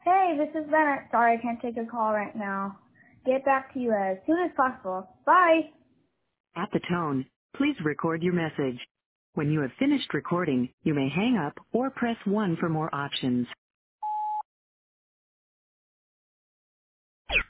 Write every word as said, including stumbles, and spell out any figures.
Hey, this is Bennett. Sorry I can't take a call right now. Get back to you as soon as possible. Bye! At the tone, please record your message. When you have finished recording, you may hang up or press one for more options.